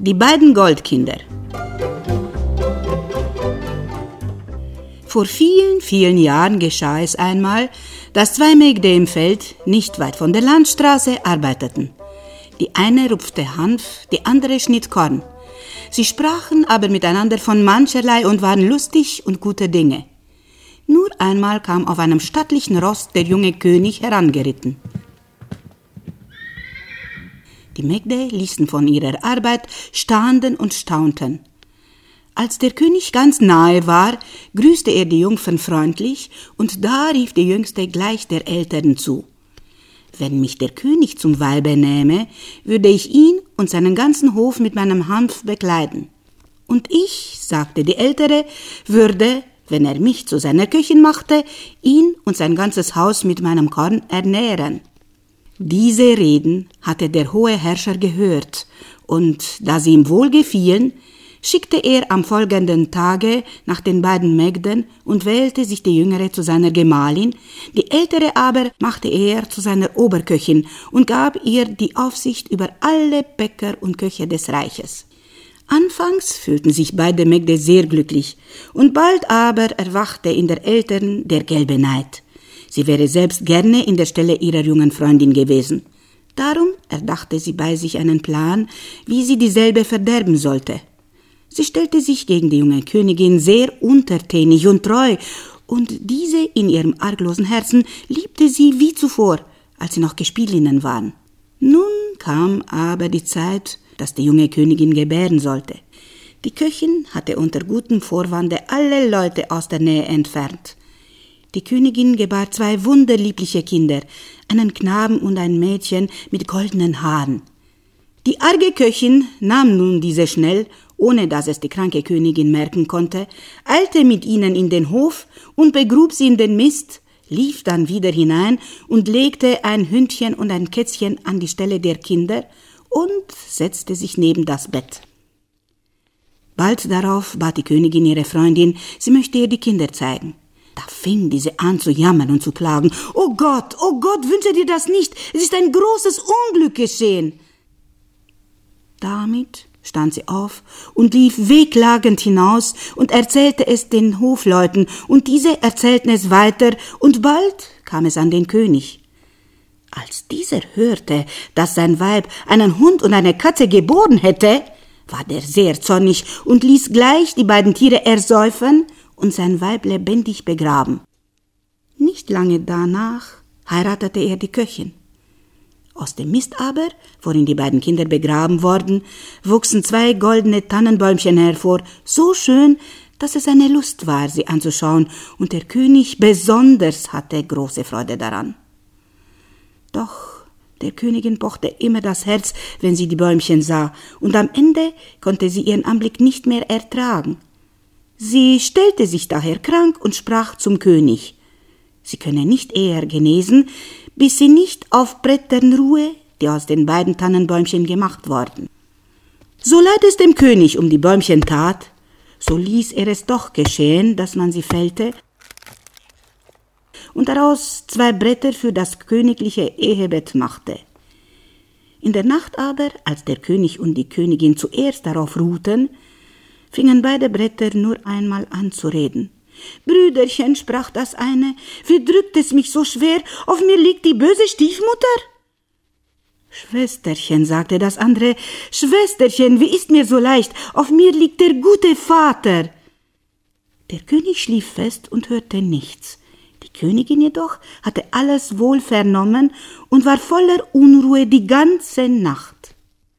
Die beiden Goldkinder. Vor vielen, vielen Jahren geschah es einmal, dass zwei Mägde im Feld, nicht weit von der Landstraße, arbeiteten. Die eine rupfte Hanf, die andere schnitt Korn. Sie sprachen aber miteinander von mancherlei und waren lustig und guter Dinge. Nur einmal kam auf einem stattlichen Ross der junge König herangeritten. Die Mägde ließen von ihrer Arbeit, standen und staunten. Als der König ganz nahe war, grüßte er die Jungfern freundlich, und da rief die Jüngste gleich der Älteren zu: »Wenn mich der König zum Weibe nähme, würde ich ihn und seinen ganzen Hof mit meinem Hanf bekleiden. Und ich«, sagte die Ältere, »würde, wenn er mich zu seiner Köchin machte, ihn und sein ganzes Haus mit meinem Korn ernähren.« Diese Reden hatte der hohe Herrscher gehört, und da sie ihm wohlgefielen, schickte er am folgenden Tage nach den beiden Mägden und wählte sich die Jüngere zu seiner Gemahlin, die Ältere aber machte er zu seiner Oberköchin und gab ihr die Aufsicht über alle Bäcker und Köche des Reiches. Anfangs fühlten sich beide Mägde sehr glücklich, und bald aber erwachte in der Älteren der gelbe Neid. Sie wäre selbst gerne in der Stelle ihrer jungen Freundin gewesen. Darum erdachte sie bei sich einen Plan, wie sie dieselbe verderben sollte. Sie stellte sich gegen die junge Königin sehr untertänig und treu, und diese in ihrem arglosen Herzen liebte sie wie zuvor, als sie noch Gespielinnen waren. Nun kam aber die Zeit, dass die junge Königin gebären sollte. Die Köchin hatte unter gutem Vorwande alle Leute aus der Nähe entfernt. Die Königin gebar 2 wunderliebliche Kinder, einen Knaben und ein Mädchen mit goldenen Haaren. Die arge Köchin nahm nun diese schnell, ohne dass es die kranke Königin merken konnte, eilte mit ihnen in den Hof und begrub sie in den Mist, lief dann wieder hinein und legte ein Hündchen und ein Kätzchen an die Stelle der Kinder und setzte sich neben das Bett. Bald darauf bat die Königin ihre Freundin, sie möchte ihr die Kinder zeigen. Da fing diese an zu jammern und zu klagen. Oh Gott, wünsche dir das nicht, es ist ein großes Unglück geschehen.« Damit stand sie auf und lief wehklagend hinaus und erzählte es den Hofleuten, und diese erzählten es weiter, und bald kam es an den König. Als dieser hörte, dass sein Weib einen Hund und eine Katze geboren hätte, war der sehr zornig und ließ gleich die beiden Tiere ersäufen und sein Weib lebendig begraben. Nicht lange danach heiratete er die Köchin. Aus dem Mist aber, worin die beiden Kinder begraben worden, wuchsen 2 goldene Tannenbäumchen hervor, so schön, dass es eine Lust war, sie anzuschauen, und der König besonders hatte große Freude daran. Doch der Königin pochte immer das Herz, wenn sie die Bäumchen sah, und am Ende konnte sie ihren Anblick nicht mehr ertragen. Sie stellte sich daher krank und sprach zum König: Sie könne nicht eher genesen, bis sie nicht auf Brettern ruhe, die aus den beiden Tannenbäumchen gemacht worden. So leid es dem König um die Bäumchen tat, so ließ er es doch geschehen, dass man sie fällte und daraus 2 Bretter für das königliche Ehebett machte. In der Nacht aber, als der König und die Königin zuerst darauf ruhten, fingen beide Bretter nur einmal an zu reden. »Brüderchen«, sprach das eine, »wie drückt es mich so schwer, auf mir liegt die böse Stiefmutter?« »Schwesterchen«, sagte das andere, »Schwesterchen, wie ist mir so leicht, auf mir liegt der gute Vater.« Der König schlief fest und hörte nichts. Die Königin jedoch hatte alles wohl vernommen und war voller Unruhe die ganze Nacht.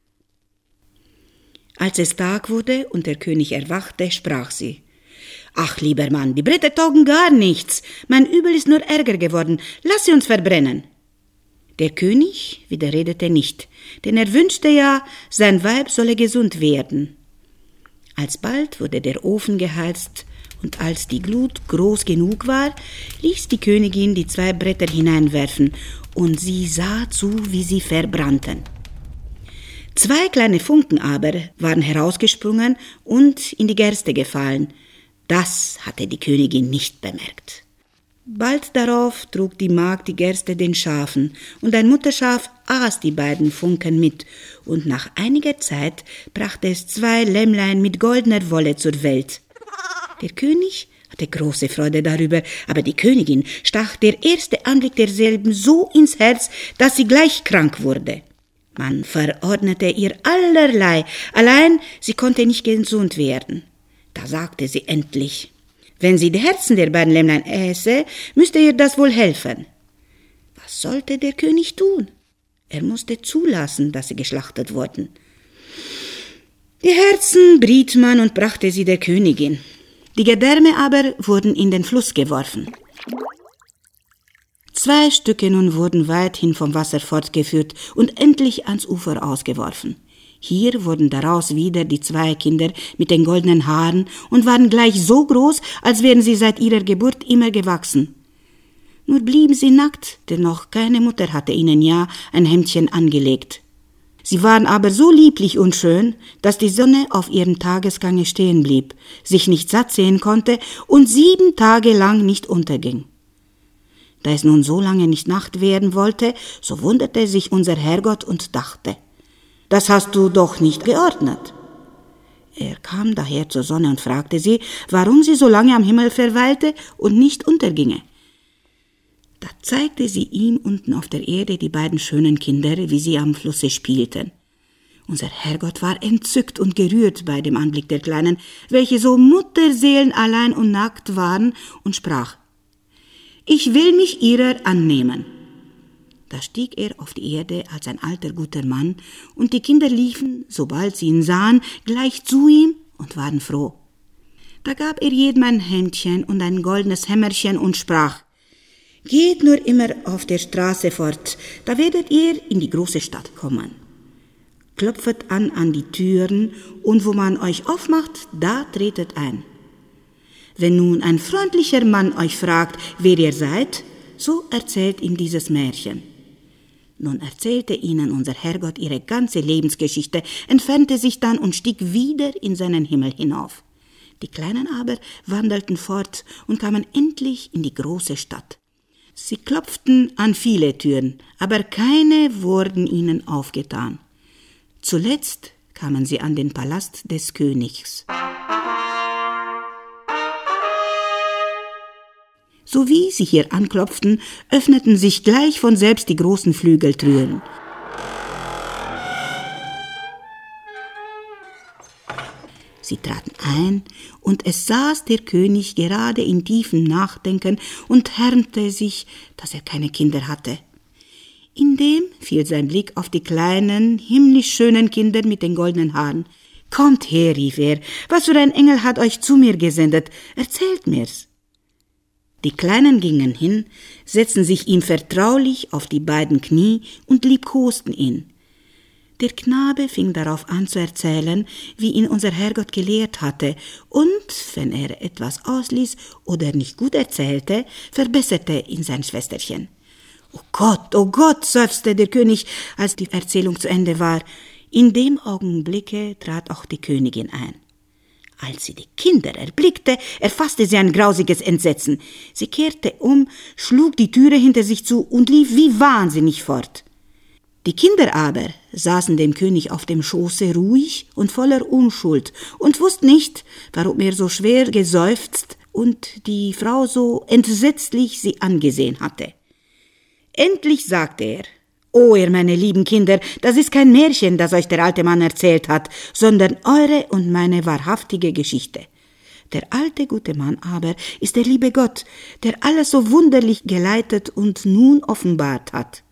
Als es Tag wurde und der König erwachte, sprach sie: »Ach, lieber Mann, die Bretter taugen gar nichts. Mein Übel ist nur ärger geworden. Lass sie uns verbrennen.« Der König widerredete nicht, denn er wünschte ja, sein Weib solle gesund werden. Alsbald wurde der Ofen geheizt, und als die Glut groß genug war, ließ die Königin die 2 Bretter hineinwerfen, und sie sah zu, wie sie verbrannten. 2 kleine Funken aber waren herausgesprungen und in die Gerste gefallen. Das hatte die Königin nicht bemerkt. Bald darauf trug die Magd die Gerste den Schafen, und ein Mutterschaf aß die beiden Funken mit, und nach einiger Zeit brachte es 2 Lämmlein mit goldener Wolle zur Welt. Der König hatte große Freude darüber, aber die Königin stach der erste Anblick derselben so ins Herz, dass sie gleich krank wurde. Man verordnete ihr allerlei, allein sie konnte nicht gesund werden. Da sagte sie endlich: Wenn sie die Herzen der beiden Lämmlein äße, müsste ihr das wohl helfen. Was sollte der König tun? Er musste zulassen, dass sie geschlachtet wurden. Die Herzen briet man und brachte sie der Königin. Die Gedärme aber wurden in den Fluss geworfen. 2 Stücke nun wurden weithin vom Wasser fortgeführt und endlich ans Ufer ausgeworfen. Hier wurden daraus wieder die 2 Kinder mit den goldenen Haaren und waren gleich so groß, als wären sie seit ihrer Geburt immer gewachsen. Nur blieben sie nackt, denn noch keine Mutter hatte ihnen ja ein Hemdchen angelegt. Sie waren aber so lieblich und schön, dass die Sonne auf ihrem Tagesgange stehen blieb, sich nicht satt sehen konnte und 7 Tage lang nicht unterging. Da es nun so lange nicht Nacht werden wollte, so wunderte sich unser Herrgott und dachte: Das hast du doch nicht geordnet. Er kam daher zur Sonne und fragte sie, warum sie so lange am Himmel verweilte und nicht unterginge. Da zeigte sie ihm unten auf der Erde die beiden schönen Kinder, wie sie am Flusse spielten. Unser Herrgott war entzückt und gerührt bei dem Anblick der Kleinen, welche so mutterseelenallein und nackt waren, und sprach: Ich will mich ihrer annehmen. Da stieg er auf die Erde als ein alter, guter Mann, und die Kinder liefen, sobald sie ihn sahen, gleich zu ihm und waren froh. Da gab er jedem ein Hemdchen und ein goldenes Hämmerchen und sprach: Geht nur immer auf der Straße fort, da werdet ihr in die große Stadt kommen. Klopfet an die Türen, und wo man euch aufmacht, da tretet ein. Wenn nun ein freundlicher Mann euch fragt, wer ihr seid, so erzählt ihm dieses Märchen. Nun erzählte ihnen unser Herrgott ihre ganze Lebensgeschichte, entfernte sich dann und stieg wieder in seinen Himmel hinauf. Die Kleinen aber wandelten fort und kamen endlich in die große Stadt. Sie klopften an viele Türen, aber keine wurden ihnen aufgetan. Zuletzt kamen sie an den Palast des Königs. Sowie sie hier anklopften, öffneten sich gleich von selbst die großen Flügeltüren. Sie traten ein, und es saß der König gerade in tiefem Nachdenken und härmte sich, dass er keine Kinder hatte. Indem fiel sein Blick auf die kleinen, himmlisch schönen Kinder mit den goldenen Haaren. »Kommt her«, rief er, »was für ein Engel hat euch zu mir gesendet? Erzählt mir's.« Die Kleinen gingen hin, setzten sich ihm vertraulich auf die beiden Knie und liebkosten ihn. Der Knabe fing darauf an zu erzählen, wie ihn unser Herrgott gelehrt hatte, und wenn er etwas ausließ oder nicht gut erzählte, verbesserte ihn sein Schwesterchen. Oh Gott«, seufzte der König, als die Erzählung zu Ende war. In dem Augenblicke trat auch die Königin ein. Als sie die Kinder erblickte, erfasste sie ein grausiges Entsetzen. Sie kehrte um, schlug die Türe hinter sich zu und lief wie wahnsinnig fort. Die Kinder aber saßen dem König auf dem Schoße ruhig und voller Unschuld und wussten nicht, warum er so schwer geseufzt und die Frau so entsetzlich sie angesehen hatte. Endlich sagte er: »Oh, ihr meine lieben Kinder, das ist kein Märchen, das euch der alte Mann erzählt hat, sondern eure und meine wahrhaftige Geschichte. Der alte gute Mann aber ist der liebe Gott, der alles so wunderlich geleitet und nun offenbart hat.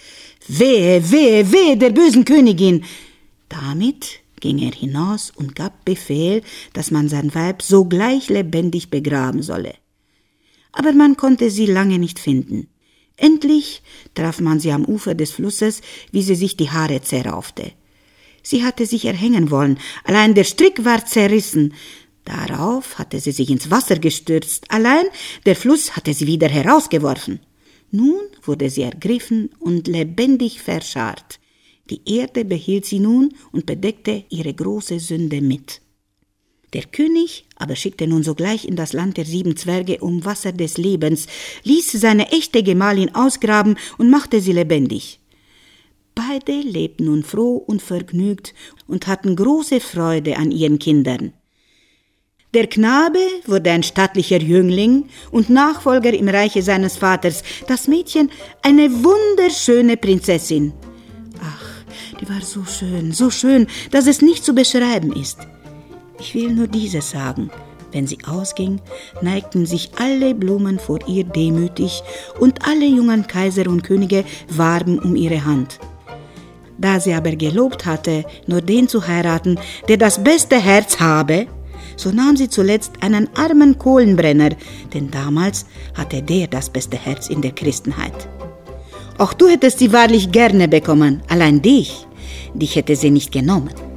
Wehe, wehe, wehe der bösen Königin!« Damit ging er hinaus und gab Befehl, dass man sein Weib sogleich lebendig begraben solle. Aber man konnte sie lange nicht finden. Endlich traf man sie am Ufer des Flusses, wie sie sich die Haare zerraufte. Sie hatte sich erhängen wollen, allein der Strick war zerrissen. Darauf hatte sie sich ins Wasser gestürzt, allein der Fluss hatte sie wieder herausgeworfen. Nun wurde sie ergriffen und lebendig verscharrt. Die Erde behielt sie nun und bedeckte ihre große Sünde mit. Der König aber schickte nun sogleich in das Land der 7 Zwerge um Wasser des Lebens, ließ seine echte Gemahlin ausgraben und machte sie lebendig. Beide lebten nun froh und vergnügt und hatten große Freude an ihren Kindern. Der Knabe wurde ein stattlicher Jüngling und Nachfolger im Reiche seines Vaters, das Mädchen eine wunderschöne Prinzessin. Ach, die war so schön, dass es nicht zu beschreiben ist. Ich will nur dieses sagen: Wenn sie ausging, neigten sich alle Blumen vor ihr demütig und alle jungen Kaiser und Könige warben um ihre Hand. Da sie aber gelobt hatte, nur den zu heiraten, der das beste Herz habe, so nahm sie zuletzt einen armen Kohlenbrenner, denn damals hatte der das beste Herz in der Christenheit. Auch du hättest sie wahrlich gerne bekommen, allein dich hätte sie nicht genommen.